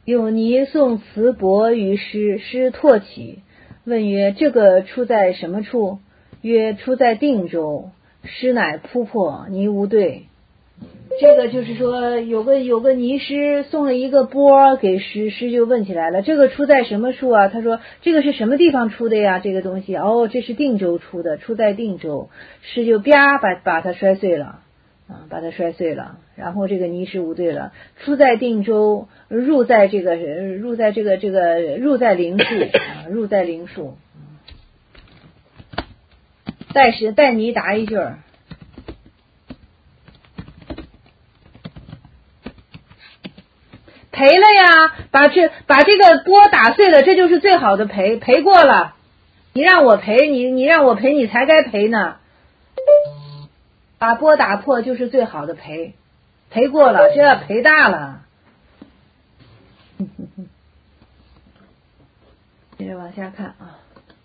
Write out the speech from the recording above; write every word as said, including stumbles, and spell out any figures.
有泥送瓷帛于师，师唾起，问曰：这个出在什么处？曰：出在定州。师乃扑破，泥无对。这个就是说，有个有个泥师送了一个钵给师，师就问起来了，这个出在什么处啊？他说这个是什么地方出的呀？这个东西哦，这是定州出的，出在定州。师就啪把把它摔碎了。啊，把它摔碎了，然后这个泥石无对了，出在定州，入在这个入在这个这个入在灵树，啊，入在灵树。带是带泥答一句儿，赔了呀，把这把这个钵打碎了，这就是最好的赔，赔过了，你让我赔，你你让我赔，你才该赔呢。把钵打破就是最好的赔，赔过了，这赔大了。接着往下看啊。